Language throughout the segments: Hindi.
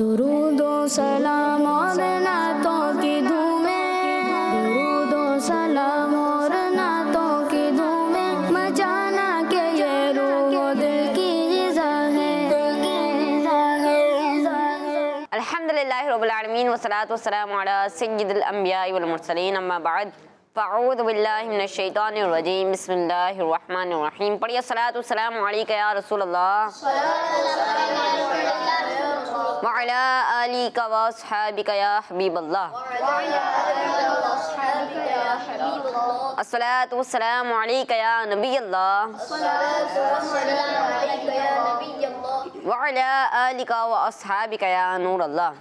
दुरूदो सलाम और नातों की धूमें, दुरूदो सलाम और नातों की धूमें, मचाना के ये रूह दिल की ग़िज़ा है। अल्हम्दुलिल्लाहि रब्बिल आलमीन वस्सलातु वस्सलामु अला सय्यिदिल अंबिया वल मुरसलीन, अम्मा बाद, फ़अऊज़ु बिल्लाहि मिनश शैतानिर रजीम, बिस्मिल्लाहिर रहमानिर रहीम। पढ़िए सलातु वस्सलामु अलैका या रसूलल्लाह व अला आलिका व अस्हाबिका या हबीबल्लाह। अस्सलातु वस्सलामु अलैका या नबियल्लाह व अला आलिका व अस्हाबिका या नूरल्लाह।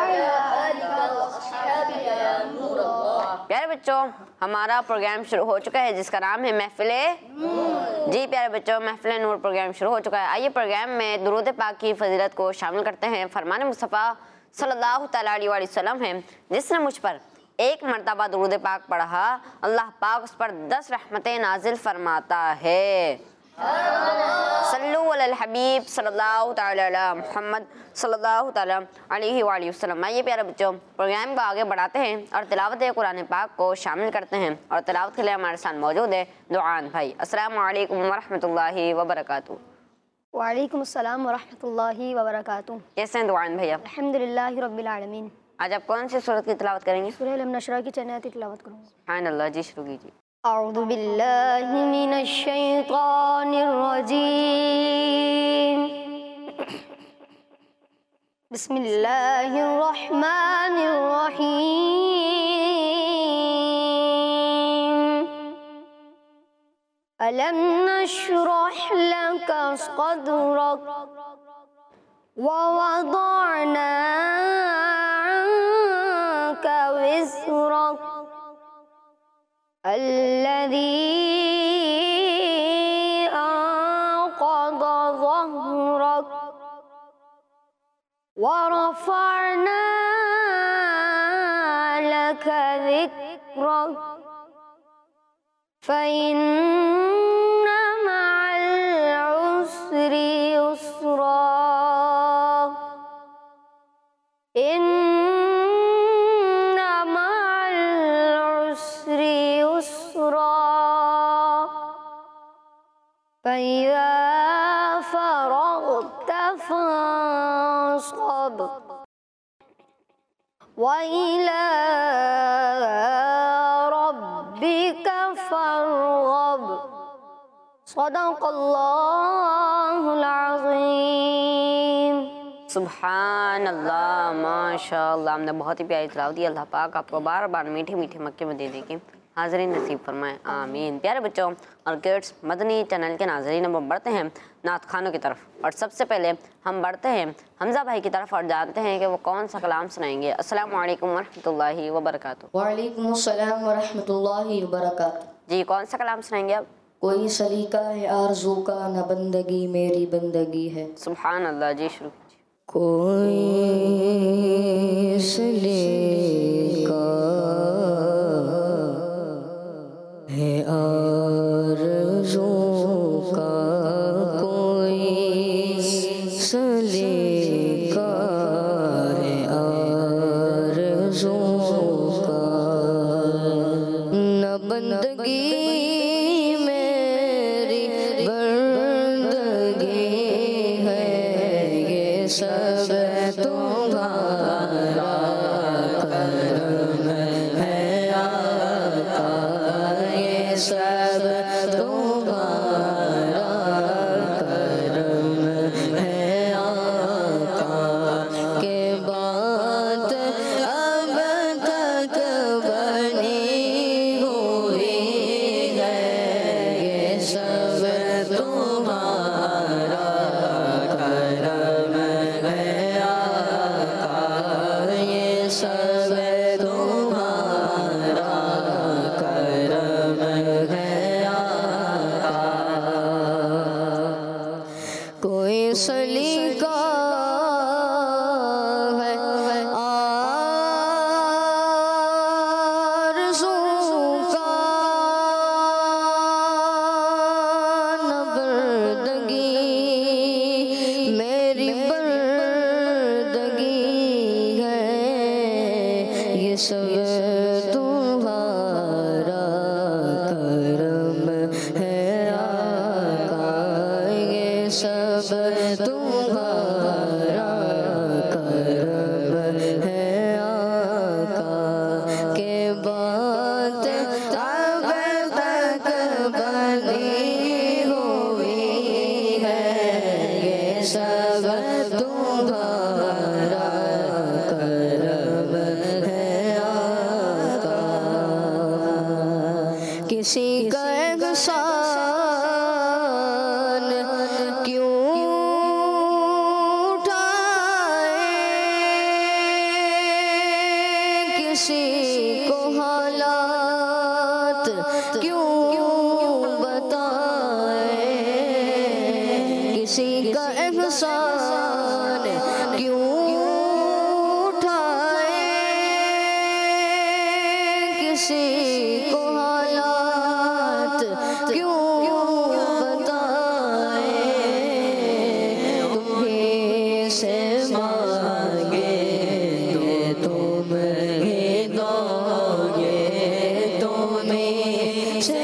प्यारे बच्चों, हमारा प्रोग्राम शुरू हो चुका है जिसका नाम है महफिले जी। प्यारे बच्चों, महफिले नूर प्रोग्राम शुरू हो चुका है। आइए प्रोग्राम में दुरूद पाक की फजीलत को शामिल करते हैं। फरमान मुस्तफ़ा सल्लल्लाहु तआला अलैहि वसल्लम है, जिसने मुझ पर एक मरतबा दुरूद पाक पढ़ा, अल्लाह पाक उस पर 10 रहमतें नाजिल फरमाता है। सल्लु अलल हबीब सल्लल्लाहु तआला अला मुहम्मद सल्लल्लाहु तआला अलैहि वसल्लम। आइए प्यारे बच्चों, प्रोग्राम को आगे बढ़ाते हैं और तिलावत कुरान पाक को शामिल करते हैं। और तिलावत के लिए हमारे साथ मौजूद है दुआन भाई। अस्सलामु अलैकुम वरहमतुल्लाहि वबरकातुहू। वालेकुम अस्सलाम वरहमतुल्लाहि वबरकातुहू। कैसे हैं दुआन भैया? अल्हम्दुलिल्लाहि रब्बिल आलमीन। आज आप कौन सी सूरत की तिलावत करेंगे? सूरह अल नशरा की चनाती तिलावत करूँगा। सुभानअल्लाह जी, शुरू कीजिए। अऊज़ु बिल्लाहि मिनश शैतानिर रजीम, बिस्मिल्लाहिर रहमानिर रहीम। अलम नशरह लका सदरक व वदअना अन्का विज़रक अल्लज़ी अंक़ज़ ज़हरक व रफ़अना लका ज़िक्रक फ़इन्न मअल उसरि युस्रा इन्न मअल उसरि युस्रा फ़इज़ा फ़रग़्त फ़ंसब व इला रब्बिक फ़रग़ब। सदक़ल्लाहुल अज़ीम। सुभानअल्लाह, माशाअल्लाह। हमने बहुत ही प्यारी तिलावत दी। अल्लाह पाक आपको बार बार मीठे मीठे मक्के में दे के हाज़रीन नसीब फरमाए, आमीन। प्यारे बच्चों और किड्स, मदनी चैनल के नाज़रीन, हम बढ़ते हैं नात खानों की तरफ। और सबसे पहले हम बढ़ते हैं हमज़ा भाई की तरफ और जानते हैं कि वो कौन सा कलाम सुनाएंगे। अस्सलामु अलैकुम वरहमतुल्लाहि वबरकातुहू। वालेकुम अस्सलाम वरहमतुल्लाहि वबरकातुहू। जी, कौन सा कलाम सुनाएंगे आप? कोई सलीका है आरज़ू का, न बंदगी मेरी बंदगी है। सुभानअल्लाह जी, शुरू कीजिए। कोई सलीका है आरज़ू का, कोई सलीका है आरज़ू का, न बंदगी मेरी बंदगी है, ये सब तुम्हारा करम है आका, ये सब तुम्हारा करम है आका, के बात अब तक बनी हुई है, ये सब तुम्हारा करम है आका, सब तुम्हारा करम है आका, ये सब तुम्हारा करम है आका, के बात अब तक बनी हुई है, ये सब तुम्हारा करम है आका। किसी का एहसान क्यों उठाए, किसी को हालात क्यों बताए, किसी का एहसान क्यों उठाए, किसी को हालात क्यों बताए, तुम्हीं से मांगेंगे तुम ही दोगे, तुम्हीं से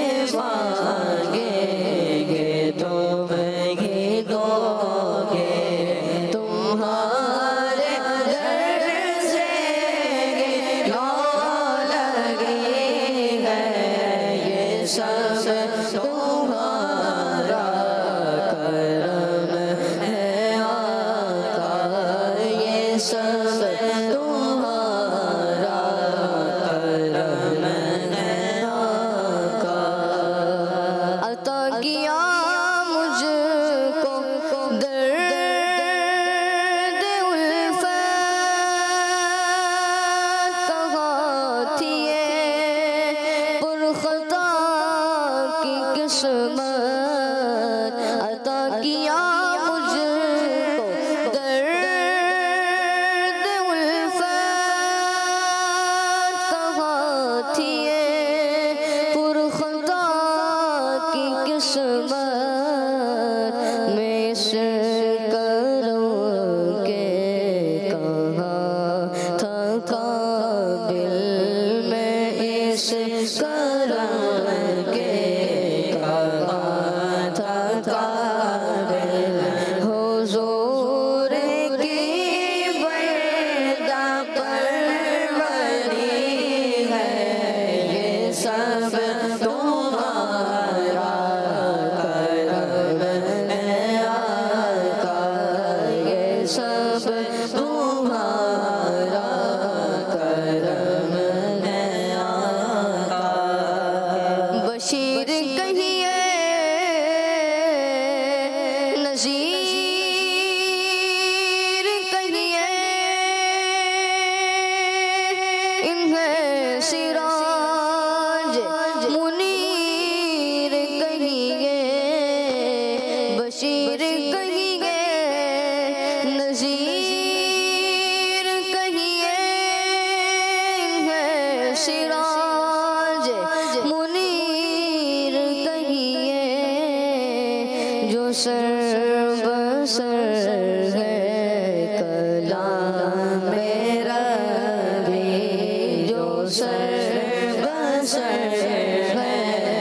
मांगेंगे तुम ही दोगे, तुम्हारे दर से लो लगी है, ये सब तुम्हारा करम है आका, ये सब तुम्हारा करम है आका। अता किया मुझको दर्द उल्फत, कहाँ थी ये पुरखता की किस्मत, अता किया मुझको दर्द उल्फत, कहाँ थी ये पुरखता की किस्मत, मैं इस करम के कहाँ था काबिल, मैं इस करम के कहाँ था काबिल, हुजूर की बरदा परवरी है, ये सब तुम्हारा करम है आका, ये सब तुम्हारा करम है आका। बशीर कहिए नज़ीर कहिए, इन्हें सिराज मुनीर कहिए, बशीर कहिए नज़ीर कहिए, इन्हें सिराज मुनीर कहिए, जो सर बसर है कलाम मेरा भी, जो सर बसर है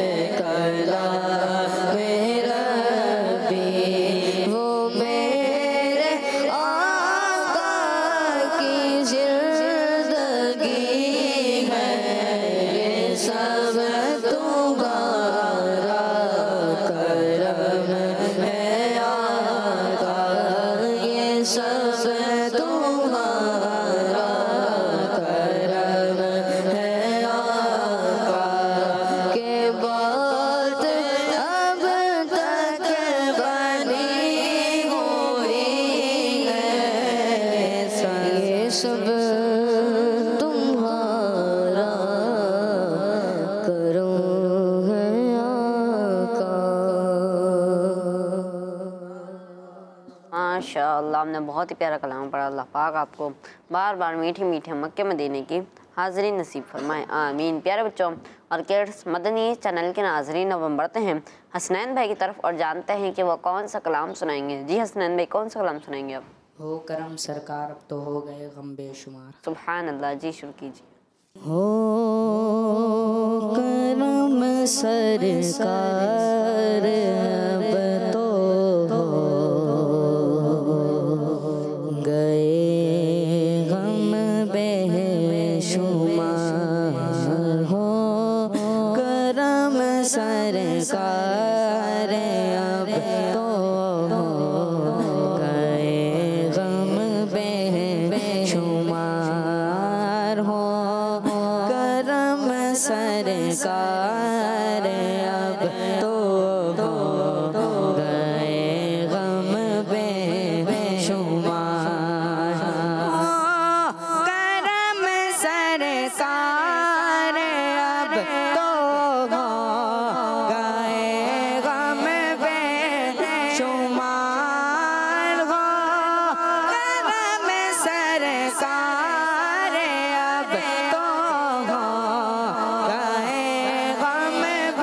कलाम मेरा भी, वो मेरे आका की जिंदगी है, ये सब तुम्हारा करम है आका, ये सब तुम्हारा करम है आका, के बात अब तक बनी हुई है, ये सब तुम्हारा करम है आका। माशाअल्लाह, हमने बहुत ही प्यारा कलाम पढ़ा। अल्लाह पाक आपको बार बार मीठे मीठे मक्के मदीने की हाज़िरी नसीब फरमाए, आमीन। प्यारे बच्चों और किड्स, मदनी चैनल के नाज़रीन, अब हम बढ़ते हैं हसनैन भाई की तरफ और जानते हैं कि वो कौन सा कलाम सुनाएंगे। जी हसनैन भाई, कौन सा कलाम सुनाएंगे आप? हो करम सरकार अब तो हो गए गम बेशुमार। सुभान अल्लाह, जी शुरू कीजिए। हो करम सरकार अब तो हो गए गम बेशुमार हो करम सरकार अब तो हो गए गम बेशुमार हो करम सरकार अब तो हो गए गम बेशुमार करम सरकार अब तो हो गए गम बेशुमार हो करम सरकार अब तो हो गए गम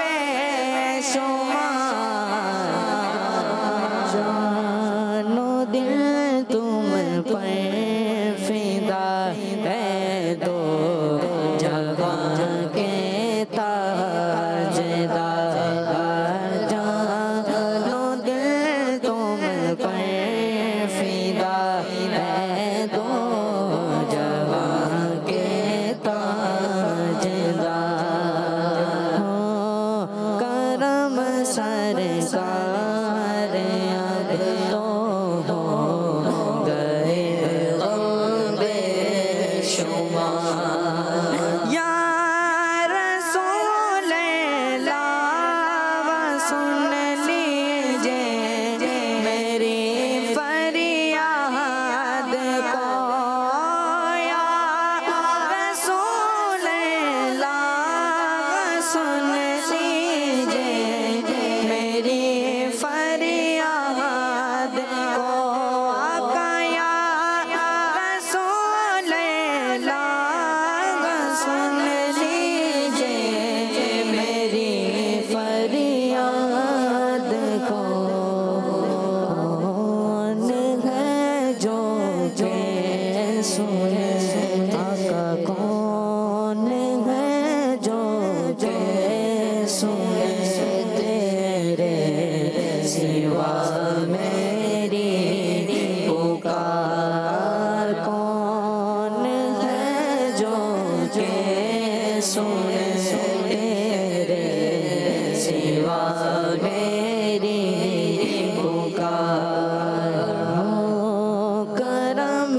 बेशुमार जानो दिल तुम पर फिदा है दो जहां के ताजदार जानो दिल तुम पर फिदा है दो जहां के ताजदार हो करम सरकार अब तो हो गए गम बेशुमार या रसूल अल्लाह सुन लीजिए मेरी फरियाद को या रसूल अल्लाह सुन लीजिए मेरी फरियाद को आका या रसूल अल्लाह सुन लीजिए मेरी फरियाद को कौन है जो के सुने आका कौन है जो के सुने तेरे सिवा मेरी पुकार कौन है जो के सुने तेरे सिवा मेरी पुकार हो करम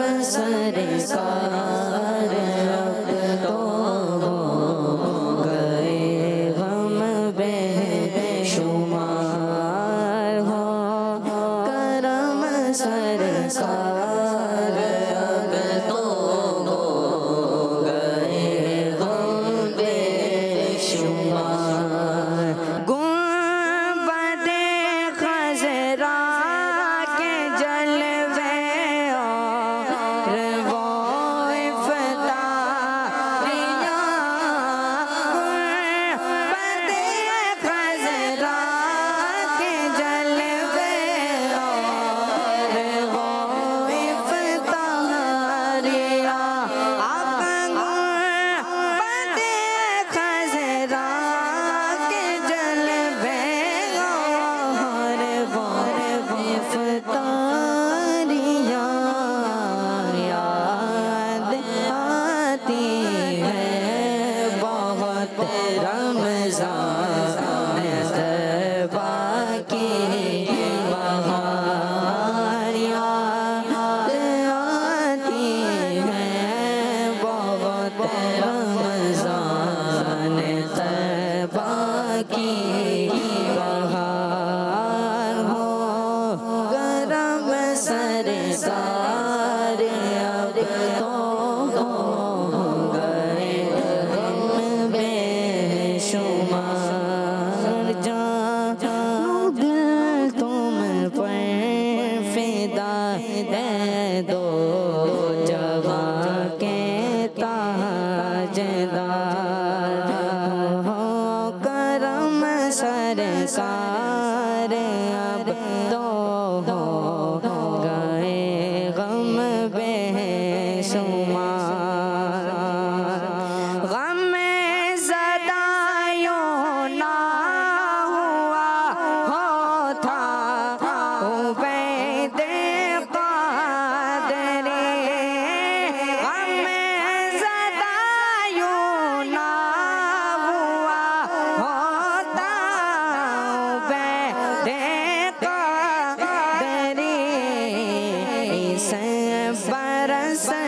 सरकार अब तो हो गए गम बेशुमार हो करम सरकार अब तो हो गए गम बेशुमार गुंबदे खजरा के जलवे और वो इफ्तारियाँ गुंबदे खजरा के जलवे और वो इफ्तारियाँ आका गुंबदे खजरा के जलवे और वो इफ्तारियाँ याद आती है बहुत रमज़ान तौबा की बहार याद आती है बहुत रमज़ान तौबा की बहार हो करम सरकार अब तो हो गए गम बेशुमार जानो दिल तुम पर फिदा है दो जहां के ताजदार हो करम सरकार अब तो हो गए गम बेशुमार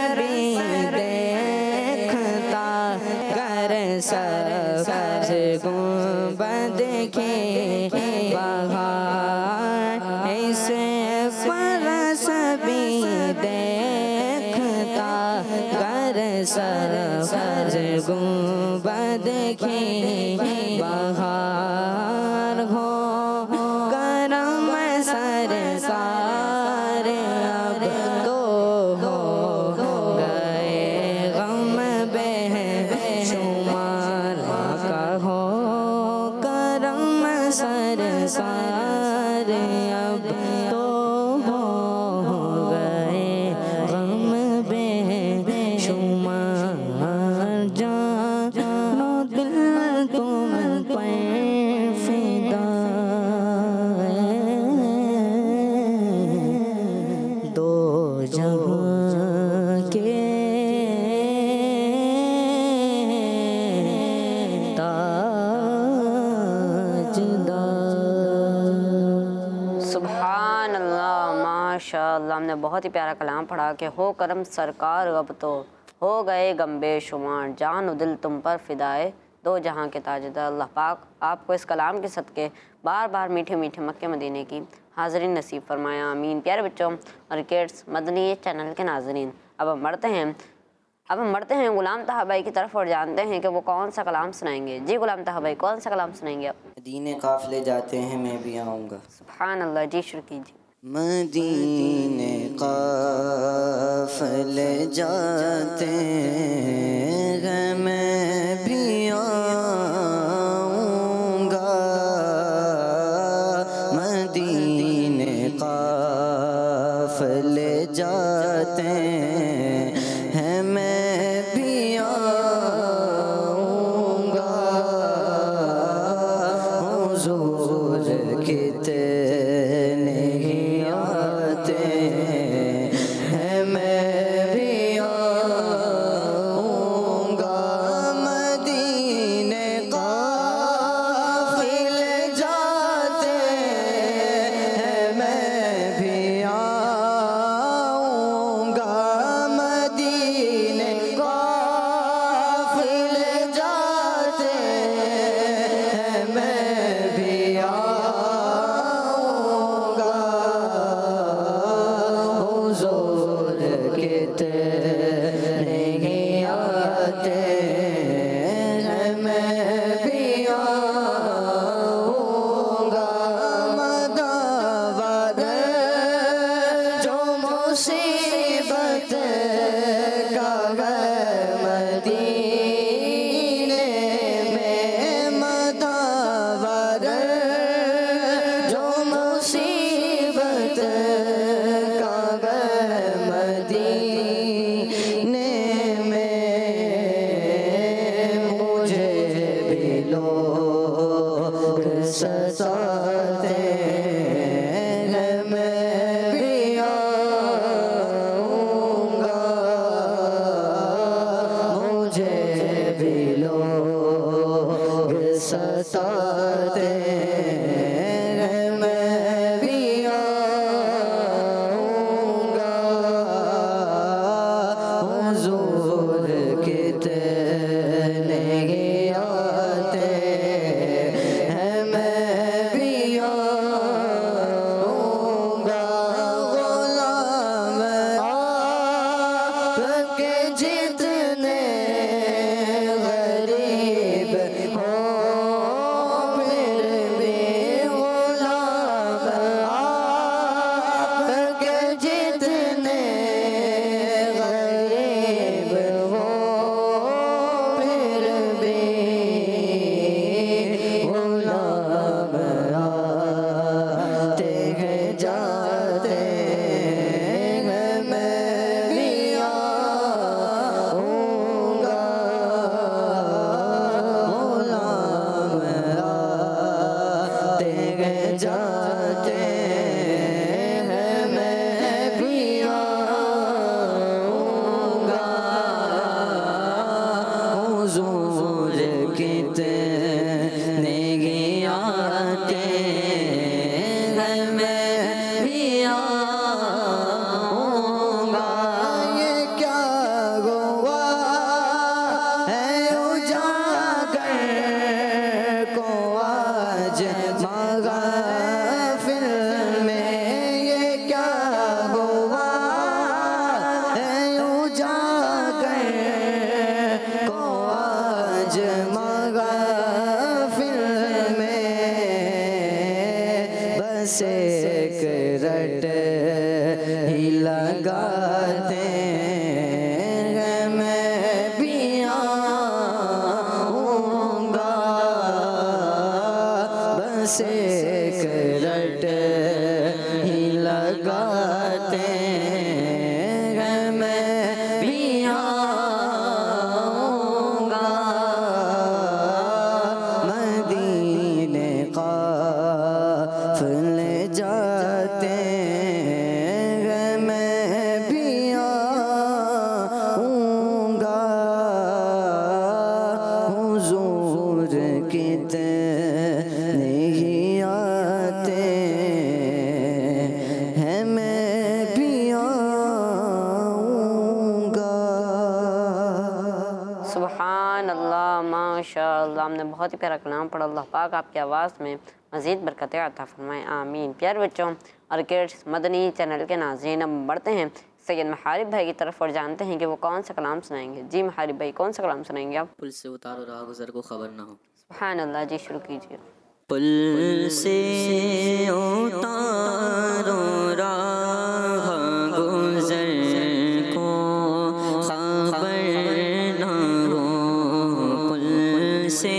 भी देखता कर सब्ज़ गुंबद के बाहर, ऐसे परस भी देखता कर सब्ज़ गुंबद के बाहर हो करम सरकार अब तो हो गए गम बेशुमार कहो करम सरकार अब तो हो गए गम बेशुमार जानो दिल तुम पर फिदा दो जहां के ताजदार। सुभान अल्लाह, माशाअल्लाह। हमने बहुत ही प्यारा कलाम पढ़ा कि हो करम सरकार अब तो हो गए गम्बे शुमार, जान व दिल तुम पर फिदाए दो जहां के ताजदार। अल्लाह पाक आपको इस कलाम के सदके बार बार मीठे मीठे मक्के मदीने की हाज़रीन नसीब फरमाया, आमीन। प्यारे बच्चों और किड्स मदनी चैनल के नाज़रीन, अब हम बढ़ते हैं गुलाम ताहा भाई की तरफ और जानते हैं कि वो कौन सा कलाम सुनाएंगे। जी गुलाम ताहा भाई, कौन सा कलाम सुनाएंगे आप? मदीने काफ़िले जाते हैं मैं भी आऊँगा। सुभान अल्लाह, जी शुरू कीजिए। मदीने काफ़िले जाते हैं मैं भी आऊँगा, मदीने काफ़िले जाते हैं मैं भी आऊँगा, हुज़ूर कितने ही आते हैं मैं भी आऊँगा, आज महफिल में बस एक रट ही लगाते हैं, मैं भी आऊँगा बस एक रट ही लगाते हैं, मैं भी आऊँगा मदीने काफ़िले जाते हैं, मैं भी आऊँगा हुजूर कितने ही आते हैं, मैं भी आऊँगा। सुभान अल्लाह, माशाअल्लाह। हमने बहुत ही प्यारा कलाम पढ़ा। अल्लाह पाक आपकी आवाज़ में मज़ीद बरकतें अता फरमाएँ, आमीन। प्यारे बच्चों, ऑर्किड्स मदनी चैनल के नाज़रीन, हम बढ़ते हैं सैयद महारिब भाई की तरफ और जानते हैं कि वो कौन सा कलाम सुनाएंगे। जी महारिब भाई, कौन सा कलाम सुनाएंगे आप? पुल से उतारो राह गुज़र को खबर ना हो। सुभान अल्लाह, जी शुरू कीजिए। पुल से उतारो राह गुज़र को खबर ना हो, पुल से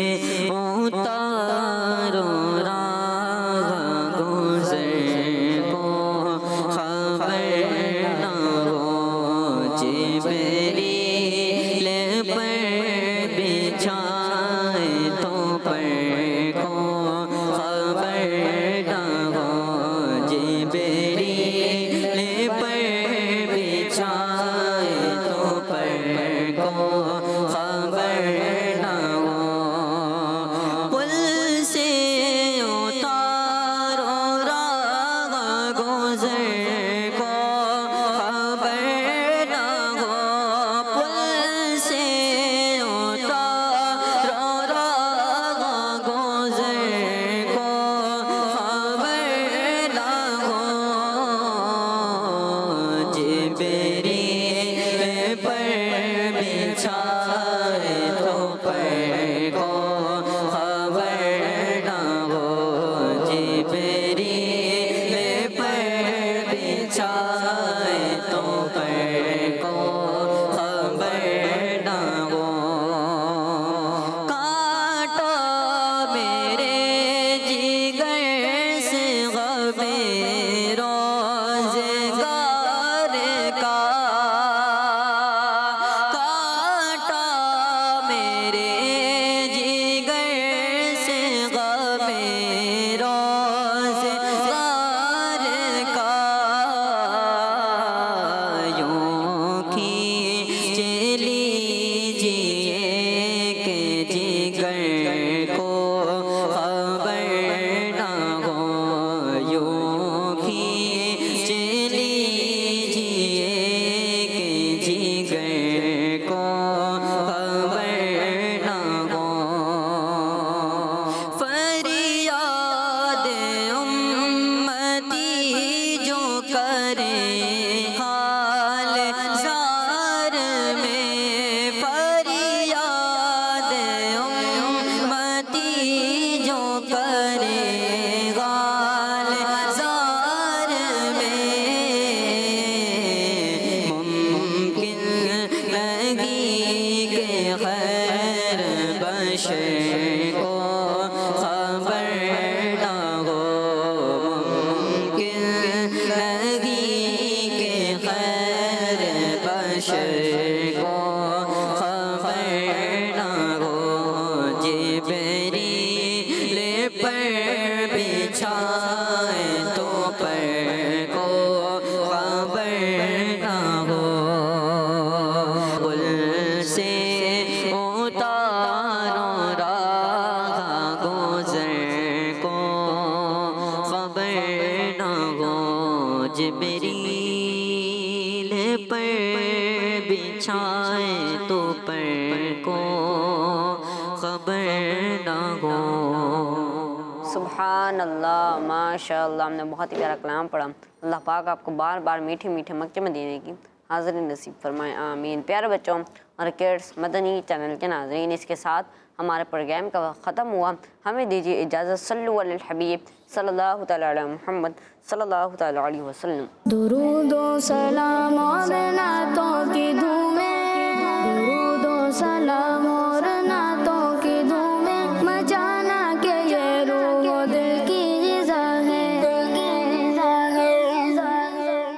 उतारो राह गुज़र को खबर ना हो, जिब्रील पर बिछाए तो पर को खबर ना हो, जिब्रील पर बिछाए तो पर को खबर ना हो, पुल से उतारो राह गुज़र को खबर ना हो, पुल से उतारो राह गुज़र को खबर ना हो, जिब्रील पर बिछाए तो पर को खबर ना हो, जिब्रील पर बिछाए तो पर को खबर ना हो, कांटा मेरे जिगर से ग़मे रोज़गार का, कांटा मेरे जिगर से ग़मे रोज़गार का, यूं खींच लीजिए कि जिगर को खबर ना हो, यूं खींच लीजिए कि जिगर को खबर ना हो, फरियाद उम्मती जो करे हाल ज़ार में, फरियाद उम्मती जो करे हाल ज़ार में, मुमकिन नहीं कि खैर बशर को खबर ना हो, मुमकिन नहीं कि खैर बशर को खबर ना हो, जिब्रील पर बिछाए तो पर को खबर ना हो, पुल से उतारो राह गुज़र को खबर ना हो, जिब्रील पर बिछाए तो पर को खबर ना हो। सुभान अल्लाह, माशाअल्लाह। हमने बहुत ही प्यारा कलाम पढ़ा। अल्लाह पाक आपको बार बार मीठे मीठे मक्के मदीने की हाज़िरीन नसीब फरमाएँ, आमीन। प्यारे बच्चों और किड्स मदनी चैनल के नाज़रीन, इसके साथ हमारे प्रोग्राम का वक्त ख़त्म हुआ। हमें दीजिए इजाज़त। सल्लु अलल हबीब सल्लल्लाहु तआला अला मुहम्मद सल्लल्लाहु तआला अलैहि वसल्लम। दुरूद व सलाम और नातों की धूम